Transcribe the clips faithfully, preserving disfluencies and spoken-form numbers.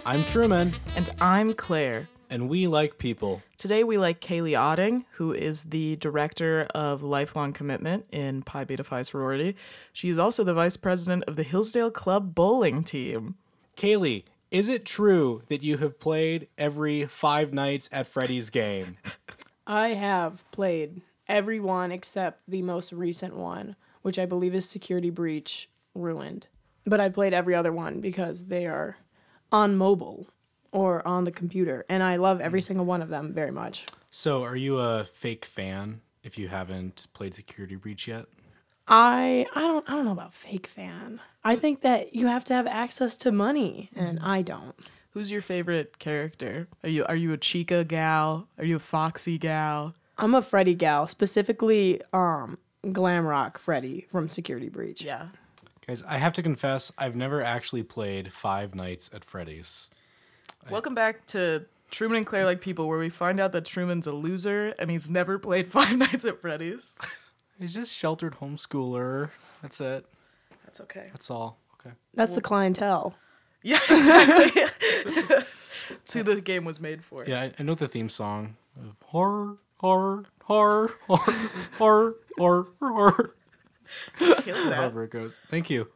I'm Truman. And I'm Claire. And we like people. Today we like Kaylee Otting, who is the director of Lifelong Commitment in Pi Beta Phi sorority. She is also the vice president of the Hillsdale Club bowling team. Kaylee, is it true that you have played every Five Nights at Freddy's game? I have played every one except the most recent one, which I believe is Security Breach Ruined. But I played every other one because they are on mobile or on the computer, and I love every single one of them very much. So are you a fake fan if you haven't played Security Breach yet? I I don't I don't know about fake fan. I think that you have to have access to money, and I don't. Who's your favorite character? Are you are you a Chica gal? Are you a Foxy gal? I'm a Freddy gal, specifically um glam rock Freddy from Security Breach. Yeah. Guys, I have to confess, I've never actually played Five Nights at Freddy's. Welcome back to Truman and Claire Like People, where we find out that Truman's a loser and he's never played Five Nights at Freddy's. He's just sheltered homeschooler. That's it. That's okay. That's all. Okay. That's the clientele. Yeah, exactly. That's who the game was made for. Yeah, I, I know the theme song of horror, horror, horror, horror, horror, horror, horror. Kill that. However it goes. Thank you.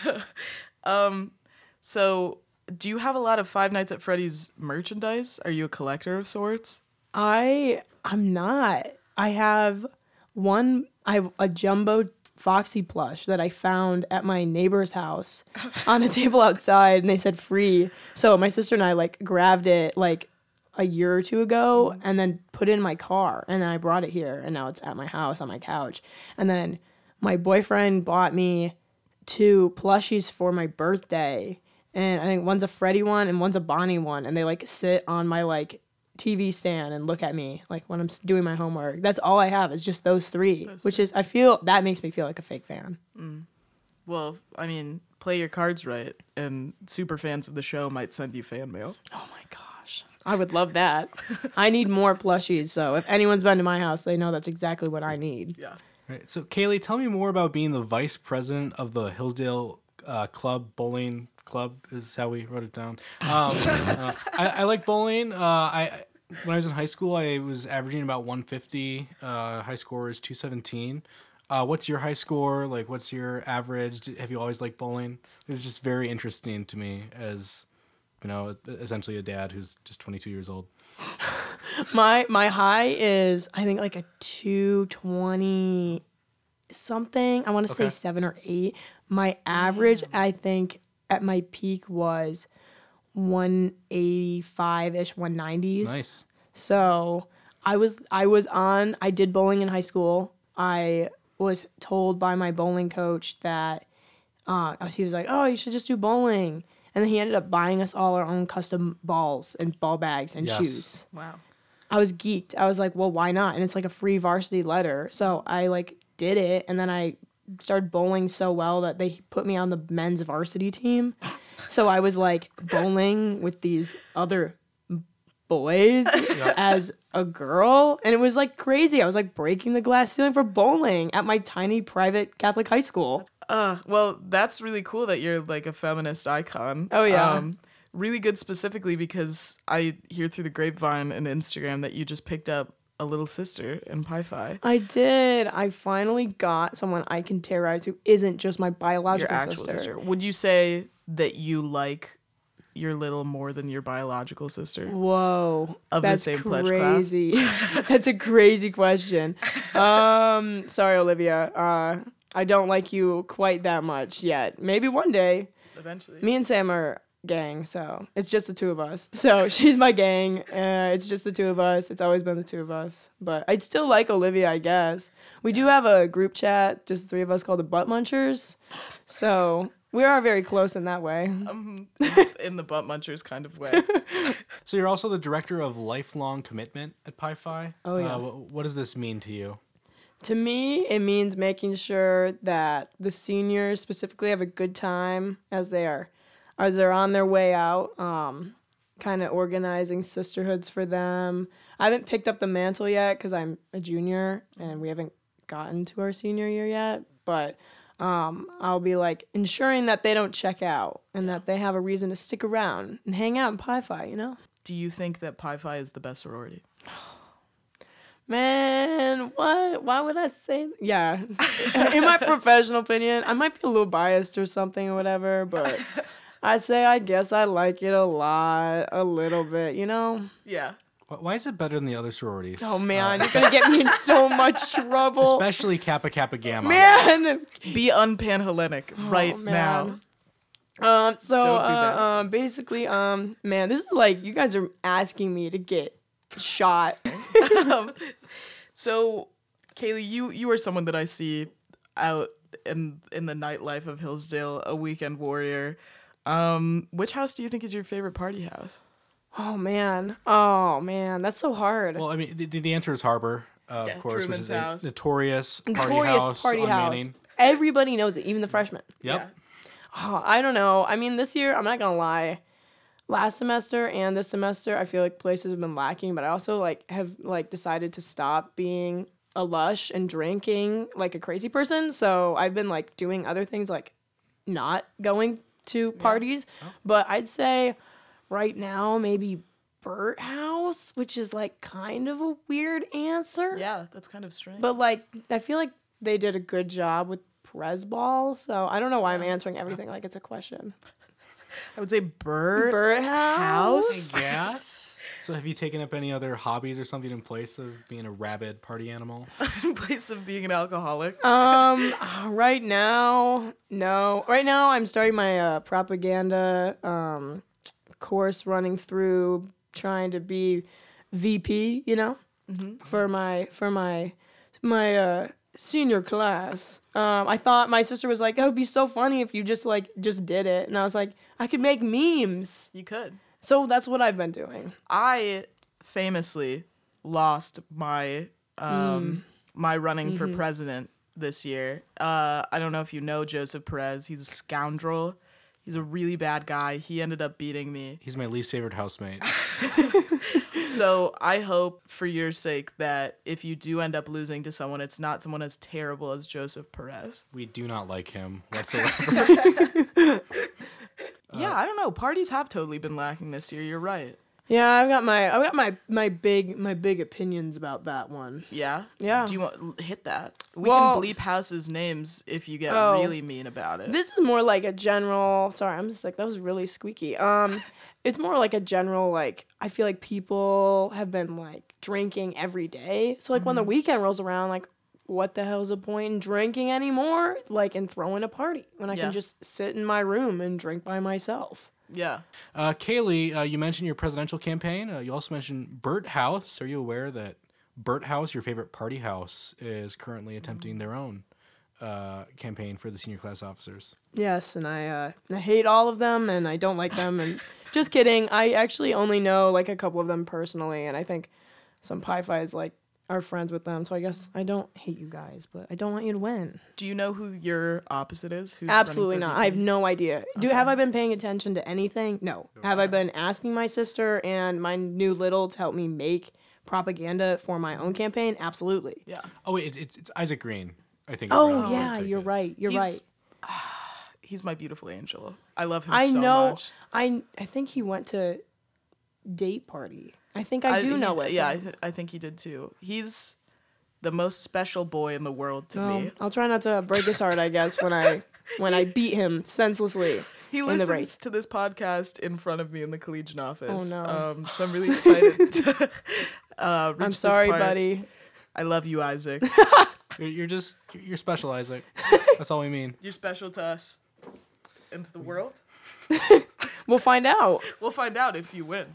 um, so do you have a lot of Five Nights at Freddy's merchandise? Are you a collector of sorts? I I'm not. I have one. I have a jumbo Foxy plush that I found at my neighbor's house on a table outside, and they said free. So my sister and I like grabbed it like a year or two ago, and then put it in my car, and then I brought it here, and now it's at my house on my couch. And then my boyfriend bought me two plushies for my birthday, and I think one's a Freddy one and one's a Bonnie one, and they like sit on my like T V stand and look at me like when I'm doing my homework. That's all I have is just those three, those which is I feel that makes me feel like a fake fan. Mm. Well, I mean, play your cards right, and super fans of the show might send you fan mail. Oh my gosh, I would love that. I need more plushies, so if anyone's been to my house, they know that's exactly what I need. Yeah. Right. So, Kaylee, tell me more about being the vice president of the Hillsdale uh, Club Bowling Club. Is how we wrote it down. Um, uh, I, I like bowling. Uh, I when I was in high school, I was averaging about one fifty. Uh, high score is two seventeen. Uh, what's your high score? Like, what's your average? Have you always liked bowling? It's just very interesting to me as, you know, essentially a dad who's just twenty-two years old. My my high is I think like a two twenty something. I want to Okay. say seven or eight. My average I think at my peak was one eighty-five ish, one nineties. Nice. So I was I was on. I did bowling in high school. I was told by my bowling coach that uh, he was like, "Oh, you should just do bowling." And then he ended up buying us all our own custom balls and ball bags and Yes. shoes. Wow. I was geeked. I was like, well, why not? And it's like a free varsity letter. So I like did it, and then I started bowling so well that they put me on the men's varsity team. So I was like bowling with these other boys Yeah. as a girl, and it was like crazy. I was like breaking the glass ceiling for bowling at my tiny private Catholic high school. Uh, well, that's really cool that you're like a feminist icon. Oh, yeah. Um, really good specifically because I hear through the grapevine and Instagram that you just picked up a little sister in Pi Phi. I did. I finally got someone I can terrorize who isn't just my biological Your actual sister. sister. Would you say that you like your little more than your biological sister? Whoa, Of the that's same pledge class? crazy. That's a crazy question. Um, sorry, Olivia. Uh, I don't like you quite that much yet. Maybe one day. Eventually. Me and Sam are gang, so it's just the two of us. So she's my gang. Uh, it's just the two of us. It's always been the two of us. But I'd still like Olivia, I guess. We do have a group chat, just the three of us, called the Butt Munchers. So we are very close in that way. Um, in the butt munchers kind of way. So you're also the director of Lifelong Commitment at Pi Phi. Oh, yeah. Uh, wh- what does this mean to you? To me, it means making sure that the seniors specifically have a good time as they are, as they're on their way out, um, kind of organizing sisterhoods for them. I haven't picked up the mantle yet because I'm a junior and we haven't gotten to our senior year yet, but um, I'll be like ensuring that they don't check out and that they have a reason to stick around and hang out in Pi Phi, you know? Do you think that Pi Phi is the best sorority? Man, what? Why would I say? Yeah, in my professional opinion, I might be a little biased or something or whatever, but I say I guess I like it a lot, a little bit, you know? Yeah. Wh- Why is it better than the other sororities? Oh man, Uh, you're gonna get me in so much trouble. especially Kappa Kappa Gamma. Man. Be unpanhellenic right Oh, now. man. Um. So, Don't do that. uh, um, basically, um, man, this is like you guys are asking me to get shot. um, so, Kaylee, you you are someone that I see out in in the nightlife of Hillsdale, a weekend warrior. Um, which house do you think is your favorite party house? Oh man. Oh man, that's so hard. Well, I mean, the, the answer is Harbor, uh, Yeah, of course, which Truman's is a house. notorious party Notorious house party on house. Manning. Everybody knows it, even the freshmen. Yep. Oh, I don't know. I mean, this year, I'm not gonna lie. Last semester and this semester, I feel like places have been lacking, but I also like have like decided to stop being a lush and drinking like a crazy person. So I've been like doing other things like not going to parties. But I'd say right now maybe Burt House, which is like kind of a weird answer. Yeah, that's kind of strange. But like I feel like they did a good job with Prez Ball. So I don't know why I'm answering everything like it's a question. I would say Bird Burt House. House. Yes. So have you taken up any other hobbies or something in place of being a rabid party animal? In place of being an alcoholic. Um, right now, no. Right now, I'm starting my uh, propaganda um course, running through trying to be V P. You know, for my for my my uh senior class. Um, I thought my sister was like, "That would be so funny if you just like just did it," and I was like, "I could make memes." You could. So that's what I've been doing. I famously lost my um my running for president this year. Uh, I don't know if you know Joseph Perez. He's a scoundrel. He's a really bad guy. He ended up beating me. He's my least favorite housemate. So I hope for your sake that if you do end up losing to someone, it's not someone as terrible as Joseph Perez. We do not like him whatsoever. Yeah, I don't know. Parties have totally been lacking this year. You're right. Yeah, I've got my I've got my my big my big opinions about that one. Yeah? Yeah. Do you want hit that? We Well- can bleep houses' names if you get Oh. really mean about it. This is more like a general. Sorry, I'm just like that was really squeaky. Um, it's more like a general like I feel like people have been like drinking every day. So like when the weekend rolls around, like what the hell's the point in drinking anymore? Like and throwing a party when I Yeah. can just sit in my room and drink by myself. Yeah. Uh, Kaylee, uh, you mentioned your presidential campaign. Uh, you also mentioned Burt House. Are you aware that Burt House, your favorite party house, is currently attempting their own uh, campaign for the senior class officers? Yes, and I uh, I hate all of them, and I don't like them. And just kidding. I actually only know like a couple of them personally, and I think some Pi Phi's like are friends with them. So I guess I don't hate you guys, but I don't want you to win. Do you know who your opposite is? Who's Absolutely running for not. I have V P? no idea. Do have I been paying attention to anything? No. Have I been asking my sister and my new little to help me make propaganda for my own campaign? Absolutely. Yeah. Oh, wait, it's, it's, it's Isaac Green, I think. is Oh running for yeah, ticket. you're right. You're He's- right. He's my beautiful angel. I love him I so know. much. I I think he went to date party. I think I, do he- know it. Yeah, I, th- I think he did too. He's the most special boy in the world to Well, me. I'll try not to break his heart, I guess, when I when I beat him senselessly. He in the listens race. to this podcast in front of me in the collegiate office. Oh, no. Um, so I'm really excited to uh, reach I'm this sorry, part. buddy. I love you, Isaac. You're, you're just, you're special, Isaac. That's all we mean. You're special to us and to the world. We'll find out. We'll find out if you win.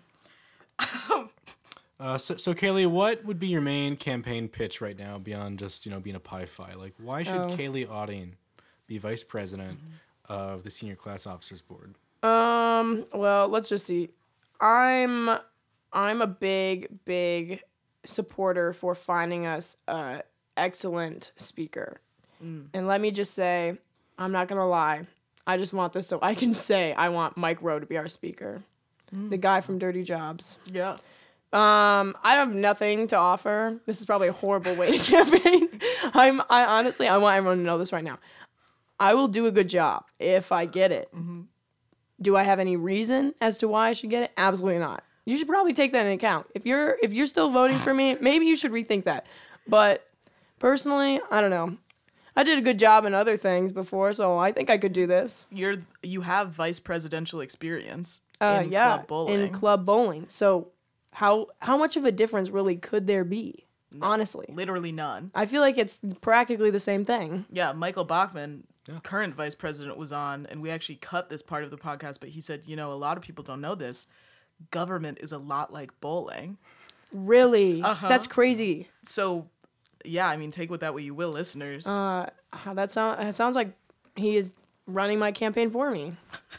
Uh, so, so, Kaylee, what would be your main campaign pitch right now beyond just, you know, being a Pi Phi? Like, why should Oh. Kaylee Auding be vice president of the senior class officers board? Um, well, let's just see. I'm I'm a big, big supporter for finding us a excellent speaker. And let me just say, I'm not gonna lie. I just want this so I can say I want Mike Rowe to be our speaker. The guy from Dirty Jobs. Yeah. Um, I have nothing to offer. This is probably a horrible way to campaign. I'm I honestly I want everyone to know this right now. I will do a good job if I get it. Mm-hmm. Do I have any reason as to why I should get it? Absolutely not. You should probably take that into account. If you're if you're still voting for me, maybe you should rethink that. But personally, I don't know. I did a good job in other things before, so I think I could do this. You're you have vice presidential experience Uh, in yeah, club bowling. in club bowling. So how how much of a difference really could there be? Honestly, Literally none. I feel like it's practically the same thing. Yeah, Michael Bachman, Yeah. current vice president, was on, and we actually cut this part of the podcast, but he said, you know, a lot of people don't know this. Government is a lot like bowling. Really, Uh-huh. that's crazy. So, yeah, I mean, take with that what you will, listeners. Uh, how that sound? It sounds like he is running my campaign for me.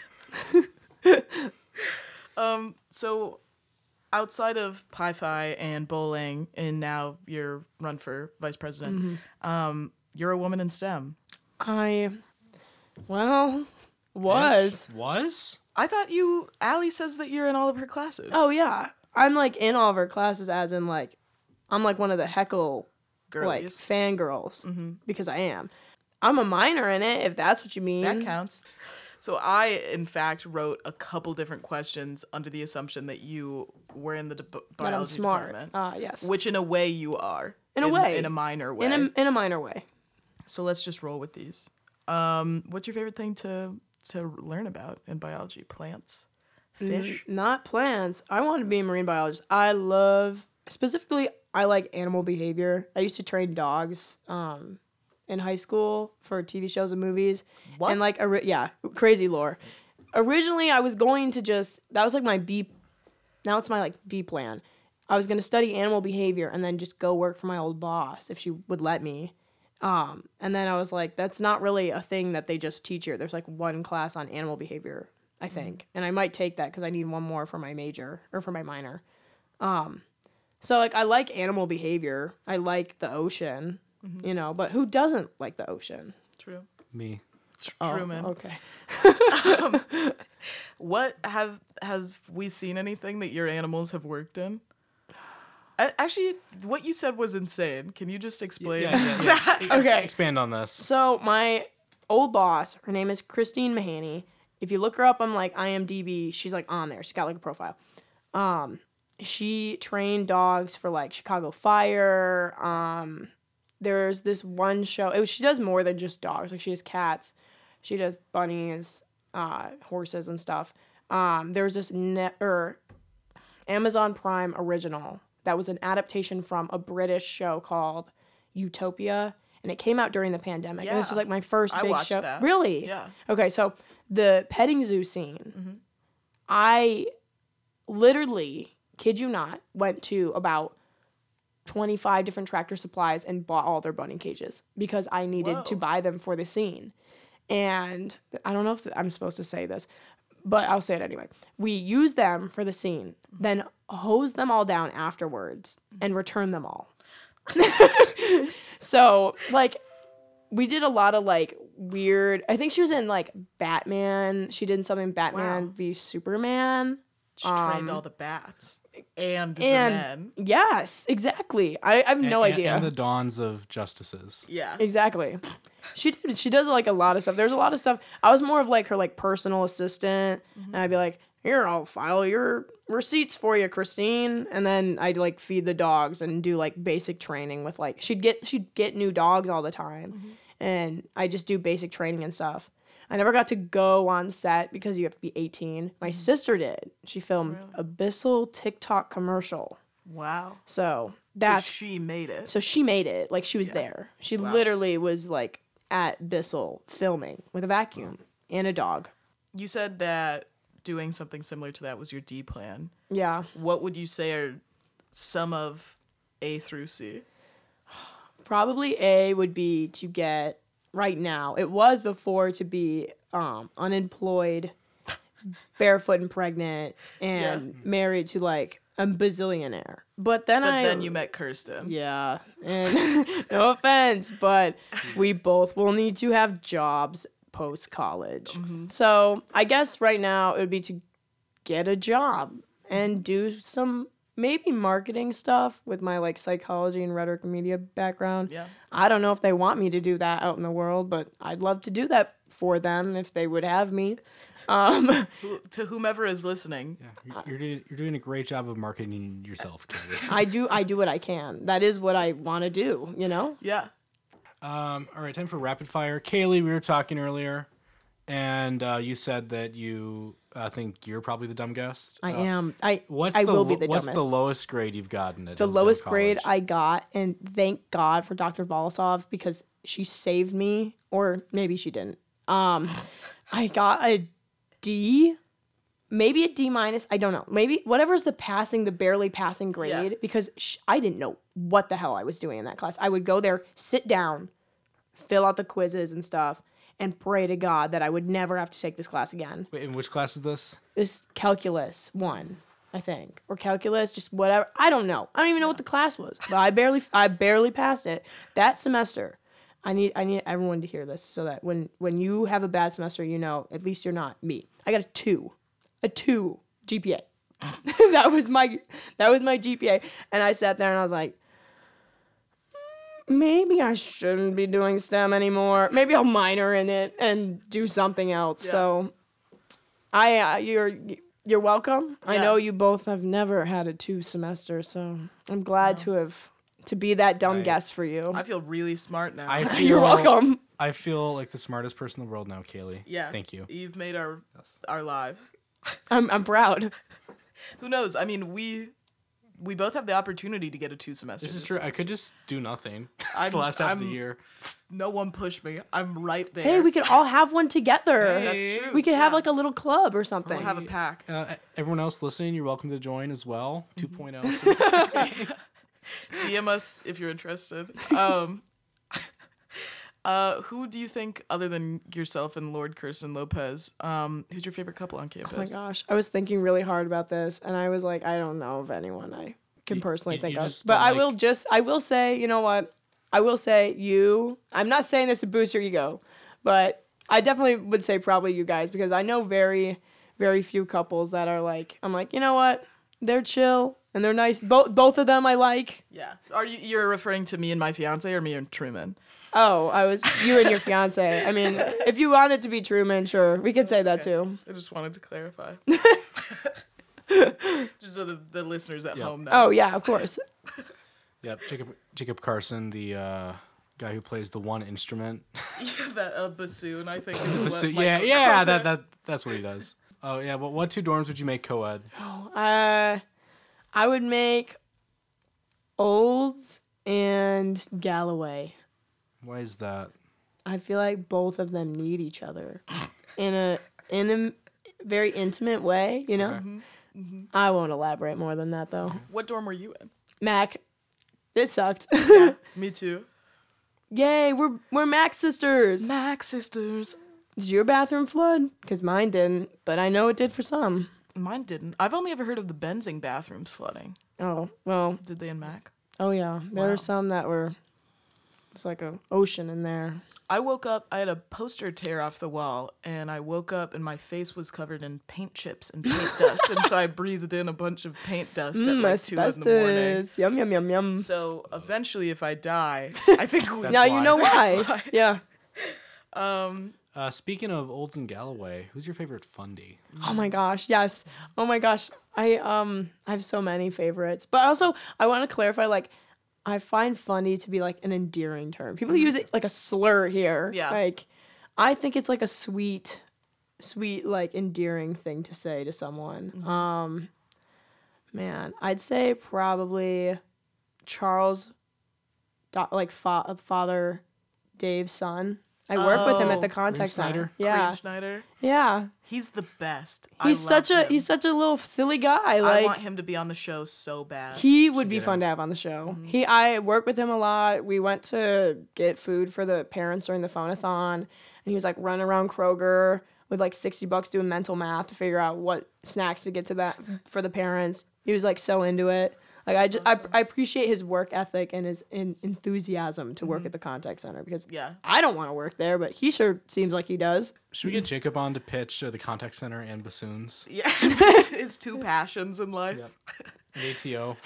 Um, so outside of Pi-Fi and bowling, and now your run for vice president, Mm-hmm. um, you're a woman in STEM. I, well, was. Was? I thought you, Allie says that you're in all of her classes. Oh yeah, I'm like in all of her classes, as in like, I'm like one of the heckle like Girlies. fangirls Mm-hmm. because I am. I'm a minor in it, if that's what you mean. That counts. So I, in fact, wrote a couple different questions under the assumption that you were in the de- biology That I'm smart. department, Ah, yes. which in a way you are. In a way. In a minor way. In a in a minor way. So let's just roll with these. Um, what's your favorite thing to to learn about in biology? Plants, fish. N- not plants. I want to be a marine biologist. I love specifically. I like animal behavior. I used to train dogs. Um, in high school for T V shows and movies. What? And like, ori- yeah, crazy lore. Originally, I was going to just, that was like my B, now it's my like D plan. I was going to study animal behavior and then just go work for my old boss if she would let me. Um, and then I was like, that's not really a thing that they just teach here. There's like one class on animal behavior, I think. And I might take that because I need one more for my major or for my minor. Um, so like, I like animal behavior. I like the ocean. You know, but who doesn't like the ocean? True. Me. True, man. Okay. What have has we seen anything that your animals have worked in? A- Actually, what you said was insane. Can you just explain? Yeah, yeah, yeah. Okay. Expand on this. So my old boss, her name is Christine Mahaney. If you look her up on like I M D B, she's like on there. She's got like a profile. Um, she trained dogs for like Chicago Fire. Um, there's this one show. It was, she does more than just dogs. Like she has cats. She does bunnies, uh, horses and stuff. Um, there was this net or Amazon Prime original that was an adaptation from a British show called Utopia, and it came out during the pandemic. And this Yeah. was like my first I big watched show. that. Really? Yeah. Okay, so the petting zoo scene, I literally, kid you not, went to about twenty-five different Tractor Supplies and bought all their bunny cages because I needed to Whoa. buy them for the scene. And I don't know if I'm supposed to say this, but I'll say it anyway. We used them for the scene, then hosed them all down afterwards and returned them all. So, like, we did a lot of, like, weird... I think she was in, like, Batman. She did something Batman Wow. v Superman. She trained Um, all the bats and, And, the men. yes, exactly. I, I have no And- idea. And the dawns of justices. Yeah. Exactly. She did, she does like a lot of stuff. There's a lot of stuff. I was more of like her like personal assistant, and I'd be like, "Here, I'll file your receipts for you, Christine." And then I'd like feed the dogs and do like basic training with like she'd get she'd get new dogs all the time, and I just do basic training and stuff. I never got to go on set because you have to be eighteen. My sister did. She filmed Abyssal TikTok commercial. Wow. So So that's she made it. so she made it. Like she was there. She Wow. literally was like at Bissell filming with a vacuum and a dog. You said that doing something similar to that was your D plan. Yeah. What would you say are some of A through C? Probably A would be to get right now. It was before to be um, unemployed, barefoot and pregnant, and married to like a bazillionaire. But then But I then you met Kirsten. Yeah. And no offense, but we both will need to have jobs post college. So I guess right now it would be to get a job and do some maybe marketing stuff with my like psychology and rhetoric and media background. Yeah. I don't know if they want me to do that out in the world, but I'd love to do that for them if they would have me. Um, Who- To whomever is listening, Yeah, you're, you're doing you're doing a great job of marketing yourself, Katie. I do I do what I can. That is what I want to do, you know? yeah. Um, all right, time for rapid fire. Kaylee, we were talking earlier, and uh, you said that you uh, think you're probably the dumb guest. I Uh, am. I What's I the, will be lo- the What's dumbest. the lowest grade you've gotten at The Hillsdale lowest grade College? I got, and thank God for Doctor Volosov because she saved me, or maybe she didn't. Um, I got a D, maybe a D minus. I don't know. Maybe whatever's the passing, the barely passing grade, Yeah. because sh- I didn't know what the hell I was doing in that class. I would go there, sit down, fill out the quizzes and stuff, and pray to God that I would never have to take this class again. Wait, in which class is this? This calculus one, I think, or calculus, just whatever. I don't know. I don't even know what the class was, but I barely, I barely passed it that semester. I need, I need everyone to hear this so that when, when you have a bad semester, you know at least you're not me. I got a two, a two G P A. that was my, that was my G P A, and I sat there and I was like, maybe I shouldn't be doing STEM anymore. Maybe I'll minor in it and do something else. Yeah. So, I uh, you're you're welcome. I Yeah. know you both have never had a two semester, so I'm glad to have to be that dumb Right. guest for you. I feel really smart now. I feel, You're welcome. I feel like the smartest person in the world now, Kaylee. yeah. Thank you. You've made our our lives. I'm I'm proud. Who knows? I mean, we we both have the opportunity to get a two semester. This is true. I could just do nothing I'm- the last half of the I'm- year. No one pushed me. I'm right there. Hey, we could all have one together. Hey. That's true. We could have yeah. like a little club or something. We'll have a pack. Uh, everyone else listening, you're welcome to join as well. Mm-hmm. 2.0. D M us if you're interested. Um, uh, who do you think, other than yourself and Lord Kirsten Lopez, um, who's your favorite couple on Oh my campus? gosh, I was thinking really hard about this, and I was like, I don't know of anyone I can You- personally you- think you of. just But don't I like- will just, I will say, you know what? I will say you. I'm not saying this to boost your ego, but I definitely would say probably you guys because I know very, very few couples that are like, I'm like, you know what? They're chill and they're nice. Both both of them I like. Yeah. Are you you're referring to me and my fiance, or me and Truman? Oh, I was you and your fiance. I mean, if you want it to be Truman, sure, we could say that okay. too. I just wanted to clarify. Just so the, the listeners at Yep. home know. Oh yeah, of course. Yep, Jacob Jacob Carson, the uh, guy who plays the one instrument. that uh, bassoon, I think. Is So, what yeah, Michael yeah, calls that, it. that that's what he does. Oh yeah, but what two dorms would you make co-ed? Uh, I would make Olds and Galloway. Why is that? I feel like both of them need each other in a in a very intimate way. You know. Okay. I won't elaborate more than that though. What dorm were you in? Mac, it sucked. Me too. Yay, we're we're Mac sisters. Mac sisters. Did your bathroom flood? Because mine didn't, but I know it did for some. Mine didn't. I've only ever heard of the Benzing bathrooms flooding. Oh well. Did they in Mac? Oh yeah, there Wow. were some that were. It's like a ocean in there. I woke up, I had a poster tear off the wall, and I woke up and my face was covered in paint chips and paint dust. And so I breathed in a bunch of paint dust at Mm, like two in the morning. asbestos. Yum yum yum yum. So eventually, if I die, I think we. That's now why. you know why. That's why. Yeah. Um, Uh, speaking of Olds and Galloway, who's your favorite fundy? Oh my gosh, yes. Oh my gosh. I um I have so many favorites. But also I want to clarify like I find funny to be like an endearing term. People use it like a slur here. Yeah. Like I think it's like a sweet sweet like endearing thing to say to someone. Um man, I'd say probably Charles do- like fa- father Dave's son. I work with him at the Oh. contact center. Schneider? Yeah. Cream Schneider. Yeah. He's the best. He's I such a love him. he's such a little silly guy. I Like want him to be on the show so bad. he would be get fun him. to have on the show. He I work with him a lot. We went to get food for the parents during the phonathon, and he was like running around Kroger with like sixty bucks doing mental math to figure out what snacks to get to that for the parents. He was like so into it. Like I just I, I appreciate his work ethic and his in, enthusiasm to work at the contact center because Yeah. I don't want to work there, but he sure seems like he does. Should we get Jacob on to pitch uh, the contact center and bassoons? Yeah. His two passions in life. Yep. A T O.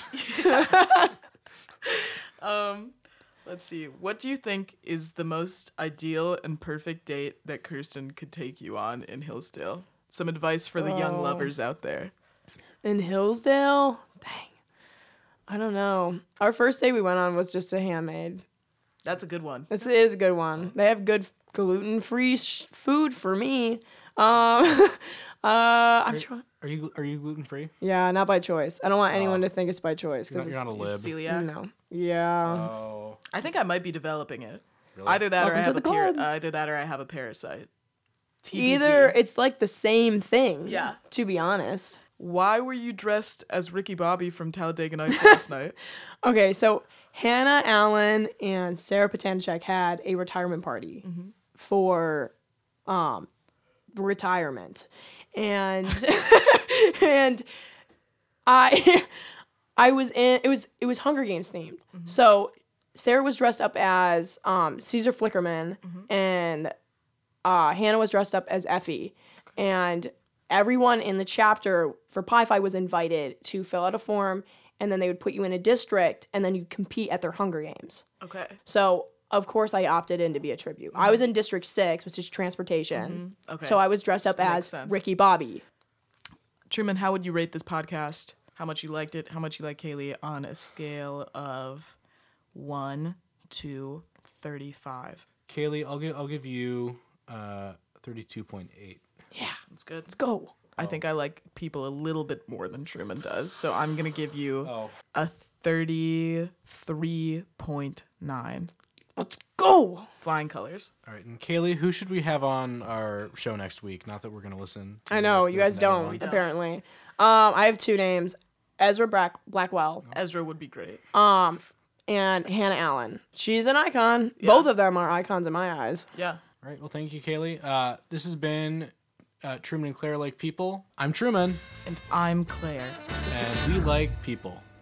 Um, let's see. What do you think is the most ideal and perfect date that Kirsten could take you on in Hillsdale? Some advice for the young Oh. lovers out there. In Hillsdale? Dang. I don't know. Our first day we went on was just a handmade. That's a good one. This is a good one. They have good gluten-free sh- food for me. Um, uh, I'm trying. Are you are you gluten free? Yeah, not by choice. I don't want anyone Oh. to think it's by choice You're, because not- you're not a it's lib. Celiac. no. Yeah. Oh. I think I might be developing it. Really? Either that or I Welcome to have a the par- club. either that or I have a parasite. T B D. Either it's like the same thing. Yeah. To be honest. Why were you dressed as Ricky Bobby from Talladega Nights last night? Okay, so Hannah Allen and Sarah Patanchek had a retirement party for um, retirement, and and I I was in it was it was Hunger Games themed. So Sarah was dressed up as um, Caesar Flickerman, and uh, Hannah was dressed up as Effie, and everyone in the chapter for Pi Phi was invited to fill out a form, and then they would put you in a district, and then you'd compete at their Hunger Games. Okay. So, of course, I opted in to be a tribute. I was in District six, which is transportation. Okay. So I was dressed up That as makes sense. Ricky Bobby. Truman, how would you rate this podcast? How much you liked it? How much you like Kaylee on a scale of one to thirty-five? Kaylee, I'll give I'll give you uh thirty two point eight. Yeah, That's good. let's go. I think I like people a little bit more than Truman does, so I'm gonna give you Oh. a thirty-three point nine. Let's go. Flying colors. All right, and Kaylee, who should we have on our show next week? Not that we're gonna listen. To, I know, like, you guys listen to don't, anyone. don't. apparently. Um, I have two names. Ezra Black- Blackwell Ezra would be great. um, and Hannah Allen. She's an icon. Both of them are icons in my eyes. Yeah. All right, well, thank you, Kaylee. Uh, this has been uh, Truman and Claire Like People. I'm Truman, And I'm Claire. and we like people.